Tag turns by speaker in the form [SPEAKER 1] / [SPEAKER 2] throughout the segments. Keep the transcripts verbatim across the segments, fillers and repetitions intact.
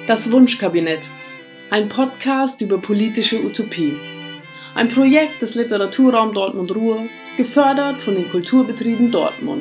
[SPEAKER 1] Das Wunschkabinett. Ein Podcast über politische Utopien. Ein Projekt des Literaturraum Dortmund-Ruhr, gefördert von den Kulturbetrieben Dortmund.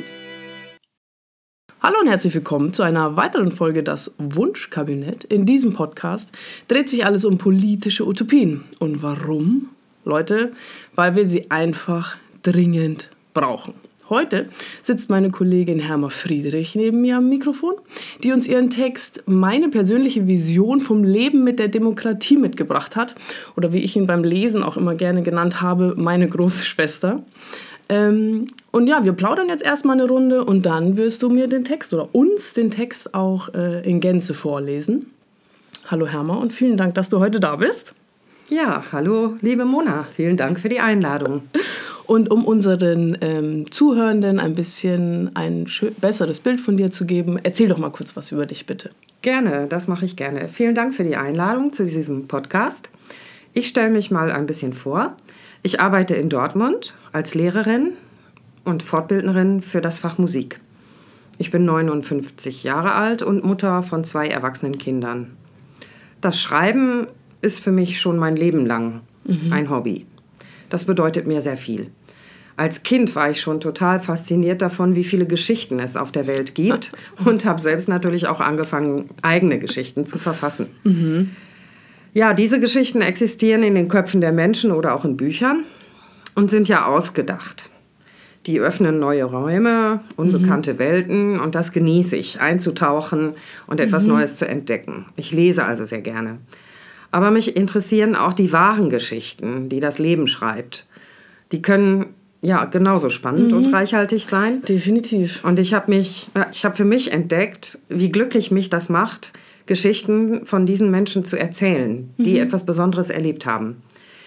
[SPEAKER 1] Hallo und herzlich willkommen zu einer weiteren Folge Das Wunschkabinett. In diesem Podcast dreht sich alles um politische Utopien. Und warum? Leute, weil wir sie einfach dringend brauchen. Heute sitzt meine Kollegin Herma Friedrich neben mir am Mikrofon, die uns ihren Text »Meine persönliche Vision vom Leben mit der Demokratie« mitgebracht hat. Oder wie ich ihn beim Lesen auch immer gerne genannt habe, meine große Schwester. Ähm, und ja, wir plaudern jetzt erstmal eine Runde und dann wirst du mir den Text oder uns den Text auch äh, in Gänze vorlesen. Hallo Herma und vielen Dank, dass du heute da bist.
[SPEAKER 2] Ja, hallo liebe Mona, vielen Dank für die Einladung.
[SPEAKER 1] Und um unseren ähm, Zuhörenden ein bisschen ein schö- besseres Bild von dir zu geben, erzähl doch mal kurz was über dich, bitte.
[SPEAKER 2] Gerne, das mache ich gerne. Vielen Dank für die Einladung zu diesem Podcast. Ich stelle mich mal ein bisschen vor. Ich arbeite in Dortmund als Lehrerin und Fortbildnerin für das Fach Musik. Ich bin neunundfünfzig Jahre alt und Mutter von zwei erwachsenen Kindern. Das Schreiben ist für mich schon mein Leben lang mhm. ein Hobby. Das bedeutet mir sehr viel. Als Kind war ich schon total fasziniert davon, wie viele Geschichten es auf der Welt gibt und habe selbst natürlich auch angefangen, eigene Geschichten zu verfassen. Mhm. Ja, diese Geschichten existieren in den Köpfen der Menschen oder auch in Büchern und sind ja ausgedacht. Die öffnen neue Räume, unbekannte mhm. Welten und das genieße ich, einzutauchen und etwas mhm. Neues zu entdecken. Ich lese also sehr gerne. Aber mich interessieren auch die wahren Geschichten, die das Leben schreibt. Die können ja genauso spannend mhm. und reichhaltig sein.
[SPEAKER 1] Definitiv.
[SPEAKER 2] Und ich habe mich, ich habe für mich entdeckt, wie glücklich mich das macht, Geschichten von diesen Menschen zu erzählen, die mhm. etwas Besonderes erlebt haben.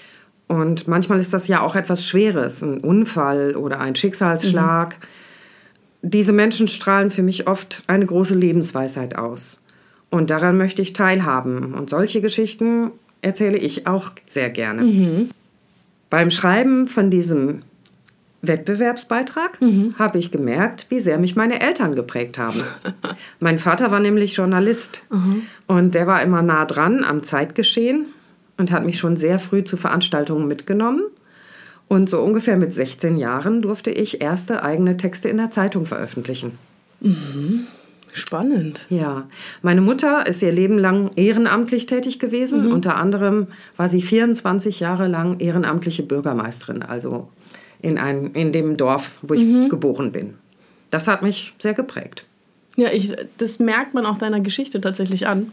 [SPEAKER 2] Und manchmal ist das ja auch etwas Schweres, ein Unfall oder ein Schicksalsschlag. Mhm. Diese Menschen strahlen für mich oft eine große Lebensweisheit aus. Und daran möchte ich teilhaben. Und solche Geschichten erzähle ich auch sehr gerne. Mhm. Beim Schreiben von diesem Wettbewerbsbeitrag mhm. habe ich gemerkt, wie sehr mich meine Eltern geprägt haben. Mein Vater war nämlich Journalist. Mhm. Und der war immer nah dran am Zeitgeschehen und hat mich schon sehr früh zu Veranstaltungen mitgenommen. Und so ungefähr mit sechzehn Jahren durfte ich erste eigene Texte in der Zeitung veröffentlichen.
[SPEAKER 1] Mhm. Spannend.
[SPEAKER 2] Ja, meine Mutter ist ihr Leben lang ehrenamtlich tätig gewesen. Mhm. Unter anderem war sie vierundzwanzig Jahre lang ehrenamtliche Bürgermeisterin, also in, ein, in dem Dorf, wo ich mhm. geboren bin. Das hat mich sehr geprägt.
[SPEAKER 1] Ja, ich, das merkt man auch deiner Geschichte tatsächlich an.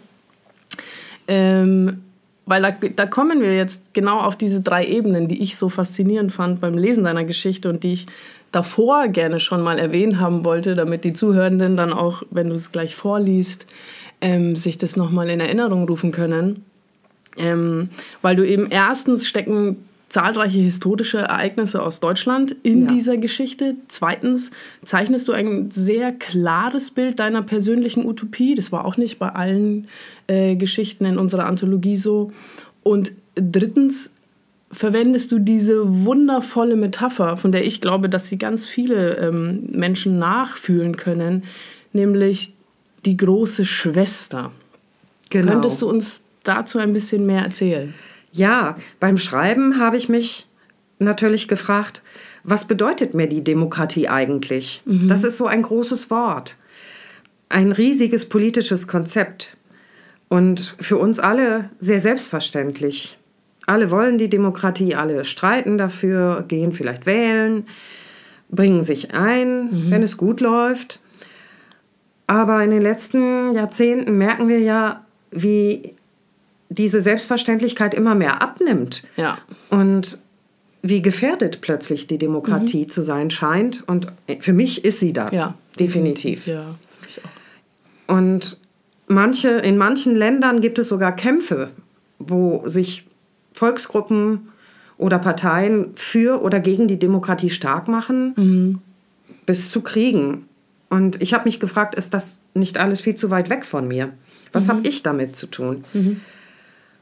[SPEAKER 1] Ähm, weil da, da kommen wir jetzt genau auf diese drei Ebenen, die ich so faszinierend fand beim Lesen deiner Geschichte und die ich davor gerne schon mal erwähnt haben wollte, damit die Zuhörenden dann auch, wenn du es gleich vorliest, ähm, sich das nochmal in Erinnerung rufen können. Ähm, weil du eben erstens stecken zahlreiche historische Ereignisse aus Deutschland in ja. dieser Geschichte. Zweitens zeichnest du ein sehr klares Bild deiner persönlichen Utopie. Das war auch nicht bei allen äh, Geschichten in unserer Anthologie so. Und drittens verwendest du diese wundervolle Metapher, von der ich glaube, dass sie ganz viele ähm, Menschen nachfühlen können, nämlich die große Schwester. Genau. Könntest du uns dazu ein bisschen mehr erzählen?
[SPEAKER 2] Ja, beim Schreiben habe ich mich natürlich gefragt, was bedeutet mir die Demokratie eigentlich? Mhm. Das ist so ein großes Wort, ein riesiges politisches Konzept und für uns alle sehr selbstverständlich. Alle wollen die Demokratie, alle streiten dafür, gehen vielleicht wählen, bringen sich ein, mhm. wenn es gut läuft. Aber in den letzten Jahrzehnten merken wir ja, wie diese Selbstverständlichkeit immer mehr abnimmt. Ja. Und wie gefährdet plötzlich die Demokratie mhm. zu sein scheint. Und für mich ist sie das, ja, definitiv.
[SPEAKER 1] Ja, ich auch.
[SPEAKER 2] Und manche, in manchen Ländern gibt es sogar Kämpfe, wo sich Volksgruppen oder Parteien für oder gegen die Demokratie stark machen, mhm. bis zu Kriegen. Und ich habe mich gefragt, ist das nicht alles viel zu weit weg von mir? Was mhm. habe ich damit zu tun? Mhm.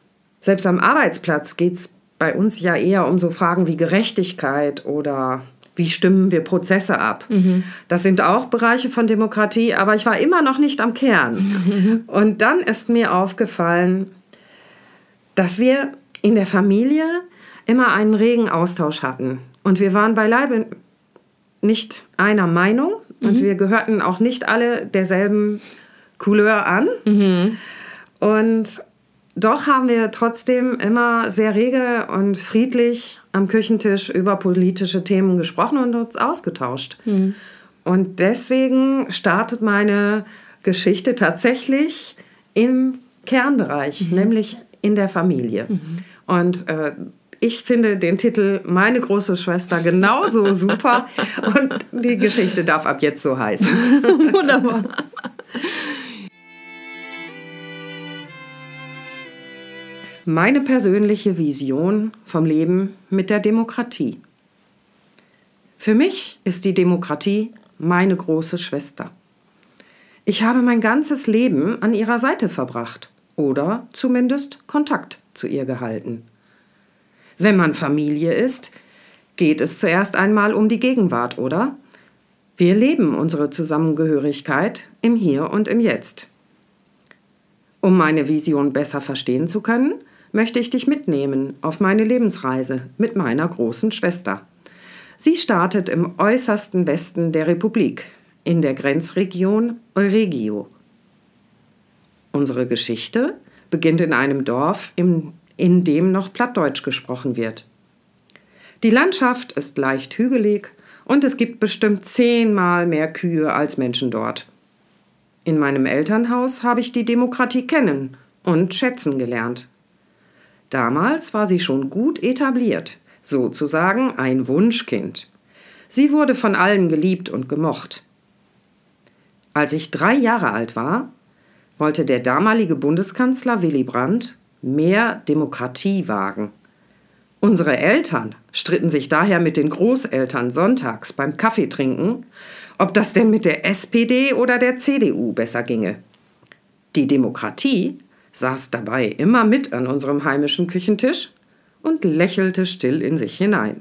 [SPEAKER 2] Selbst am Arbeitsplatz geht es bei uns ja eher um so Fragen wie Gerechtigkeit oder Wie stimmen wir Prozesse ab? Mhm. Das sind auch Bereiche von Demokratie, aber ich war immer noch nicht am Kern. Mhm. Und dann ist mir aufgefallen, dass wir in der Familie immer einen regen Austausch hatten. Und wir waren beileibe nicht einer Meinung mhm. und wir gehörten auch nicht alle derselben Couleur an. Mhm. Und doch haben wir trotzdem immer sehr rege und friedlich am Küchentisch über politische Themen gesprochen und uns ausgetauscht. Mhm. Und deswegen startet meine Geschichte tatsächlich im Kernbereich, mhm. nämlich in der Familie. Mhm. Und äh, ich finde den Titel Meine große Schwester genauso super und die Geschichte darf ab jetzt so heißen.
[SPEAKER 1] Wunderbar.
[SPEAKER 2] Meine persönliche Vision vom Leben mit der Demokratie. Für mich ist die Demokratie meine große Schwester. Ich habe mein ganzes Leben an ihrer Seite verbracht oder zumindest Kontakt zu ihr gehalten. Wenn man Familie ist, geht es zuerst einmal um die Gegenwart, oder? Wir leben unsere Zusammengehörigkeit im Hier und im Jetzt. Um meine Vision besser verstehen zu können, möchte ich dich mitnehmen auf meine Lebensreise mit meiner großen Schwester. Sie startet im äußersten Westen der Republik, in der Grenzregion Euregio. Unsere Geschichte beginnt in einem Dorf, in, in dem noch Plattdeutsch gesprochen wird. Die Landschaft ist leicht hügelig und es gibt bestimmt zehnmal mehr Kühe als Menschen dort. In meinem Elternhaus habe ich die Demokratie kennen und schätzen gelernt. Damals war sie schon gut etabliert, sozusagen ein Wunschkind. Sie wurde von allen geliebt und gemocht. Als ich drei Jahre alt war, wollte der damalige Bundeskanzler Willy Brandt mehr Demokratie wagen. Unsere Eltern stritten sich daher mit den Großeltern sonntags beim Kaffeetrinken, ob das denn mit der S P D oder der C D U besser ginge. Die Demokratie saß dabei immer mit an unserem heimischen Küchentisch und lächelte still in sich hinein.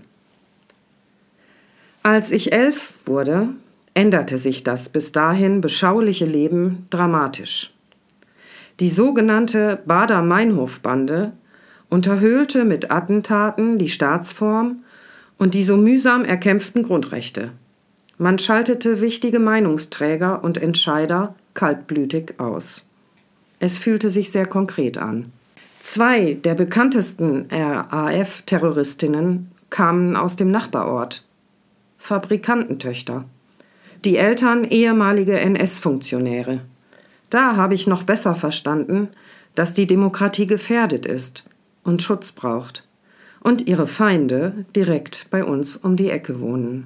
[SPEAKER 2] Als ich elf wurde, änderte sich das bis dahin beschauliche Leben dramatisch. Die sogenannte Baader-Meinhof-Bande unterhöhlte mit Attentaten die Staatsform und die so mühsam erkämpften Grundrechte. Man schaltete wichtige Meinungsträger und Entscheider kaltblütig aus. Es fühlte sich sehr konkret an. Zwei der bekanntesten R A F-Terroristinnen kamen aus dem Nachbarort. Fabrikantentöchter. Die Eltern ehemalige N S-Funktionäre. Da habe ich noch besser verstanden, dass die Demokratie gefährdet ist und Schutz braucht und ihre Feinde direkt bei uns um die Ecke wohnen.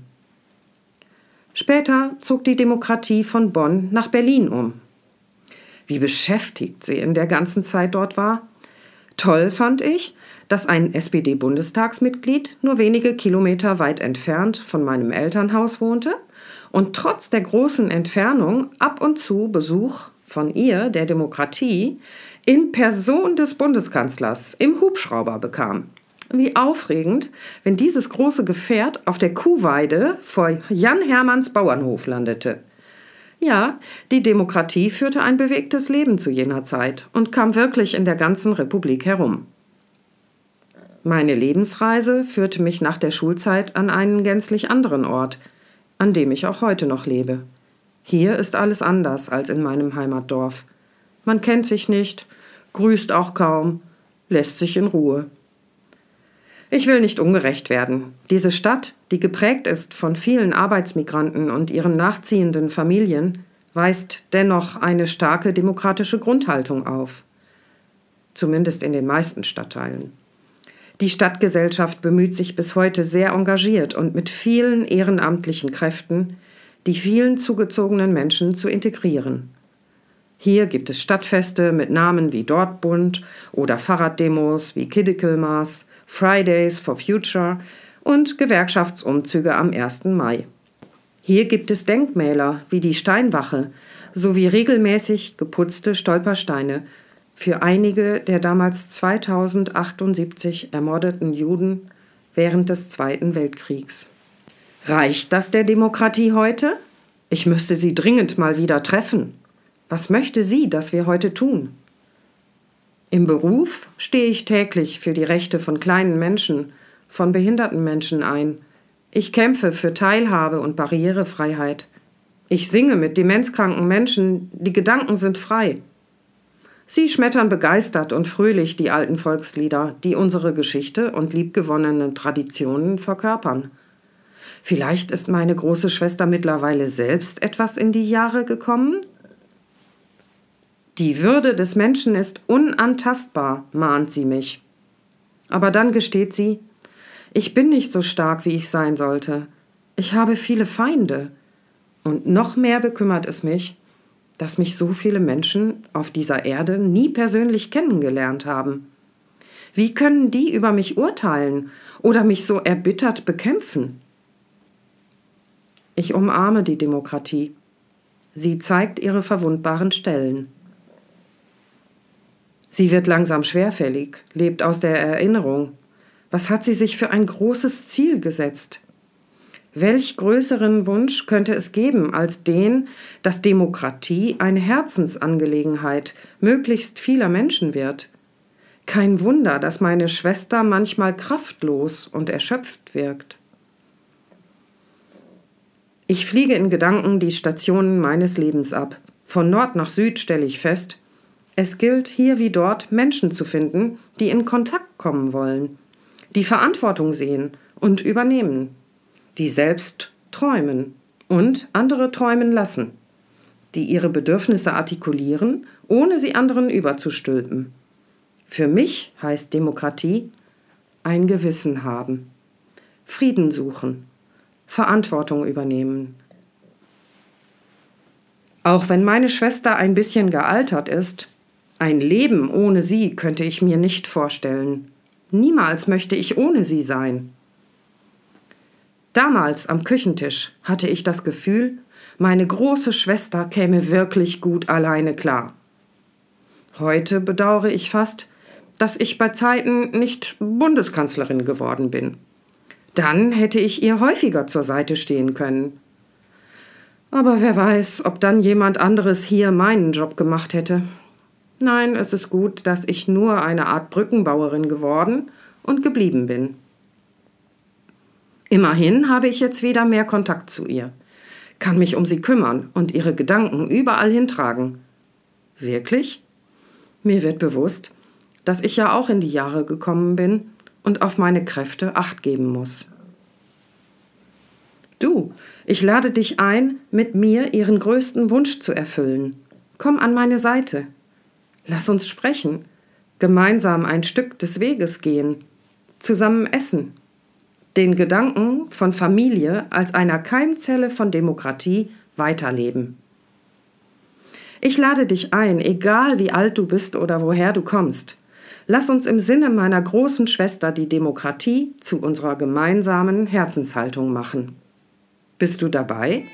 [SPEAKER 2] Später zog die Demokratie von Bonn nach Berlin um. Wie beschäftigt sie in der ganzen Zeit dort war. Toll fand ich, dass ein S P D-Bundestagsmitglied nur wenige Kilometer weit entfernt von meinem Elternhaus wohnte und trotz der großen Entfernung ab und zu Besuch von ihr, der Demokratie, in Person des Bundeskanzlers im Hubschrauber bekam. Wie aufregend, wenn dieses große Gefährt auf der Kuhweide vor Jan Hermanns Bauernhof landete. Ja, die Demokratie führte ein bewegtes Leben zu jener Zeit und kam wirklich in der ganzen Republik herum. Meine Lebensreise führte mich nach der Schulzeit an einen gänzlich anderen Ort, an dem ich auch heute noch lebe. Hier ist alles anders als in meinem Heimatdorf. Man kennt sich nicht, grüßt auch kaum, lässt sich in Ruhe. Ich will nicht ungerecht werden. Diese Stadt, die geprägt ist von vielen Arbeitsmigranten und ihren nachziehenden Familien, weist dennoch eine starke demokratische Grundhaltung auf. Zumindest in den meisten Stadtteilen. Die Stadtgesellschaft bemüht sich bis heute sehr engagiert und mit vielen ehrenamtlichen Kräften, die vielen zugezogenen Menschen zu integrieren. Hier gibt es Stadtfeste mit Namen wie Dortbund oder Fahrraddemos wie Kiddekelmaß, Fridays for Future und Gewerkschaftsumzüge am ersten Mai. Hier gibt es Denkmäler wie die Steinwache sowie regelmäßig geputzte Stolpersteine für einige der damals zweitausendachtundsiebzig ermordeten Juden während des Zweiten Weltkriegs. Reicht das der Demokratie heute? Ich müsste sie dringend mal wieder treffen. Was möchte sie, dass wir heute tun? Im Beruf stehe ich täglich für die Rechte von kleinen Menschen, von behinderten Menschen ein. Ich kämpfe für Teilhabe und Barrierefreiheit. Ich singe mit demenzkranken Menschen, die Gedanken sind frei. Sie schmettern begeistert und fröhlich die alten Volkslieder, die unsere Geschichte und liebgewonnenen Traditionen verkörpern. Vielleicht ist meine große Schwester mittlerweile selbst etwas in die Jahre gekommen? Die Würde des Menschen ist unantastbar, mahnt sie mich. Aber dann gesteht sie, ich bin nicht so stark, wie ich sein sollte. Ich habe viele Feinde. Und noch mehr bekümmert es mich, dass mich so viele Menschen auf dieser Erde nie persönlich kennengelernt haben. Wie können die über mich urteilen oder mich so erbittert bekämpfen? Ich umarme die Demokratie. Sie zeigt ihre verwundbaren Stellen. Sie wird langsam schwerfällig, lebt aus der Erinnerung. Was hat sie sich für ein großes Ziel gesetzt? Welch größeren Wunsch könnte es geben als den, dass Demokratie eine Herzensangelegenheit möglichst vieler Menschen wird? Kein Wunder, dass meine Schwester manchmal kraftlos und erschöpft wirkt. Ich fliege in Gedanken die Stationen meines Lebens ab. Von Nord nach Süd stelle ich fest, es gilt hier wie dort, Menschen zu finden, die in Kontakt kommen wollen, die Verantwortung sehen und übernehmen, die selbst träumen und andere träumen lassen, die ihre Bedürfnisse artikulieren, ohne sie anderen überzustülpen. Für mich heißt Demokratie ein Gewissen haben, Frieden suchen, Verantwortung übernehmen. Auch wenn meine Schwester ein bisschen gealtert ist, ein Leben ohne sie könnte ich mir nicht vorstellen. Niemals möchte ich ohne sie sein. Damals am Küchentisch hatte ich das Gefühl, meine große Schwester käme wirklich gut alleine klar. Heute bedauere ich fast, dass ich bei Zeiten nicht Bundeskanzlerin geworden bin. Dann hätte ich ihr häufiger zur Seite stehen können. Aber wer weiß, ob dann jemand anderes hier meinen Job gemacht hätte. Nein, es ist gut, dass ich nur eine Art Brückenbauerin geworden und geblieben bin. Immerhin habe ich jetzt wieder mehr Kontakt zu ihr, kann mich um sie kümmern und ihre Gedanken überall hintragen. Wirklich? Mir wird bewusst, dass ich ja auch in die Jahre gekommen bin und auf meine Kräfte Acht geben muss. Du, ich lade dich ein, mit mir ihren größten Wunsch zu erfüllen. Komm an meine Seite. Lass uns sprechen, gemeinsam ein Stück des Weges gehen, zusammen essen, den Gedanken von Familie als einer Keimzelle von Demokratie weiterleben. Ich lade dich ein, egal wie alt du bist oder woher du kommst. Lass uns im Sinne meiner großen Schwester die Demokratie zu unserer gemeinsamen Herzenshaltung machen. Bist du dabei?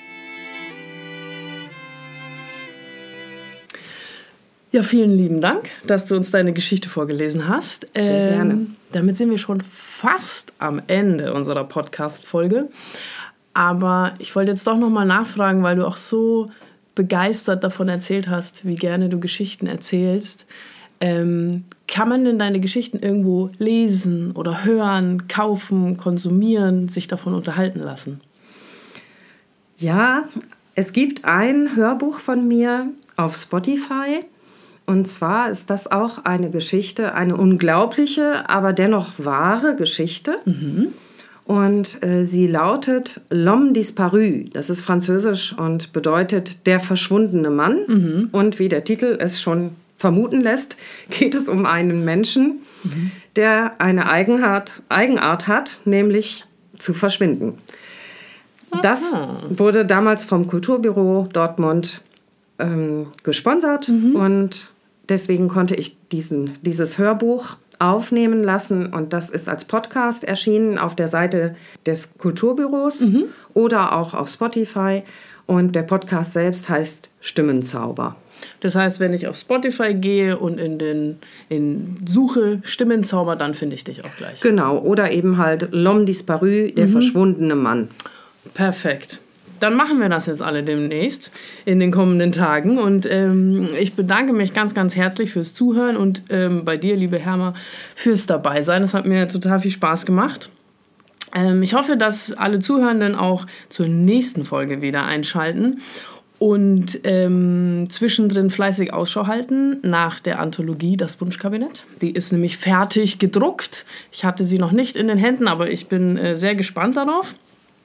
[SPEAKER 1] Ja, vielen lieben Dank, dass du uns deine Geschichte vorgelesen hast.
[SPEAKER 2] Sehr ähm, gerne.
[SPEAKER 1] Damit sind wir schon fast am Ende unserer Podcast-Folge. Aber ich wollte jetzt doch nochmal nachfragen, weil du auch so begeistert davon erzählt hast, wie gerne du Geschichten erzählst. Ähm, kann man denn deine Geschichten irgendwo lesen oder hören, kaufen, konsumieren, sich davon unterhalten lassen?
[SPEAKER 2] Ja, es gibt ein Hörbuch von mir auf Spotify. Und zwar ist das auch eine Geschichte, eine unglaubliche, aber dennoch wahre Geschichte. Mhm. Und äh, sie lautet L'homme disparu. Das ist französisch und bedeutet der verschwundene Mann. Mhm. Und wie der Titel es schon vermuten lässt, geht es um einen Menschen, mhm. der eine Eigenart, Eigenart hat, nämlich zu verschwinden. Das wurde damals vom Kulturbüro Dortmund ähm, gesponsert mhm. und deswegen konnte ich diesen, dieses Hörbuch aufnehmen lassen und das ist als Podcast erschienen auf der Seite des Kulturbüros mhm. oder auch auf Spotify und der Podcast selbst heißt Stimmenzauber.
[SPEAKER 1] Das heißt, wenn ich auf Spotify gehe und in den in Suche Stimmenzauber, dann finde ich dich auch gleich.
[SPEAKER 2] Genau, oder eben halt L'homme disparu, der mhm. verschwundene Mann.
[SPEAKER 1] Perfekt. Dann machen wir das jetzt alle demnächst in den kommenden Tagen. Und ähm, ich bedanke mich ganz, ganz herzlich fürs Zuhören und ähm, bei dir, liebe Herma, fürs Dabeisein. Das hat mir total viel Spaß gemacht. Ähm, ich hoffe, dass alle Zuhörenden auch zur nächsten Folge wieder einschalten und ähm, zwischendrin fleißig Ausschau halten nach der Anthologie Das Wunschkabinett. Die ist nämlich fertig gedruckt. Ich hatte sie noch nicht in den Händen, aber ich bin äh, sehr gespannt darauf.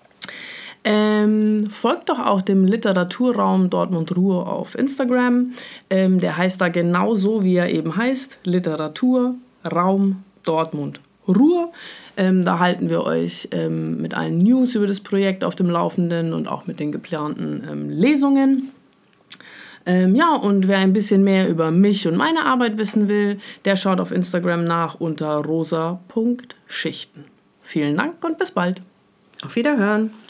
[SPEAKER 1] Ähm, folgt doch auch dem Literaturraum Dortmund-Ruhr auf Instagram. Ähm, der heißt da genauso, wie er eben heißt. Literaturraum Dortmund-Ruhr. Ähm, da halten wir euch ähm, mit allen News über das Projekt auf dem Laufenden und auch mit den geplanten ähm, Lesungen. Ähm, ja, und wer ein bisschen mehr über mich und meine Arbeit wissen will, der schaut auf Instagram nach unter rosa punkt schichten. Vielen Dank und bis bald.
[SPEAKER 2] Auf Wiederhören.